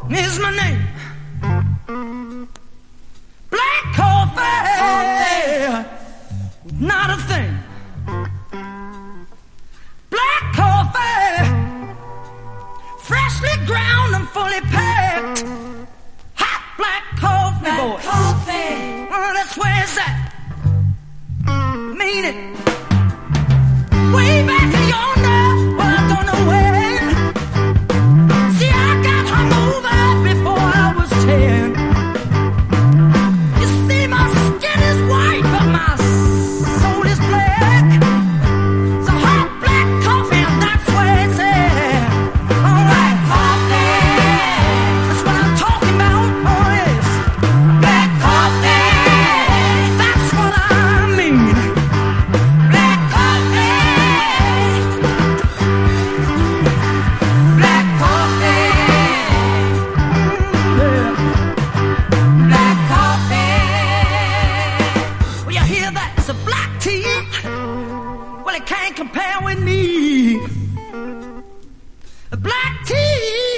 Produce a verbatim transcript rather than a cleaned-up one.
is my name. Black coffee, not a thing. Black coffee, freshly ground and fully packed. Hot black coffee, black boy. Coffee. Oh, that's where it's at. Mean it. Way back yonder, well, I don't know when. See, I got hung over before I was ten. You see, my skin is white, but my soul is black. So hot black coffee, and that's where it's at. All right, coffee. That's what I'm talking about. Oh, yes. Black coffee. That's what I mean. Black coffee. Black coffee. Mm, yeah. Black coffee. Well, you hear that? It's a black tea. Well, it can't compare with me. A black tea.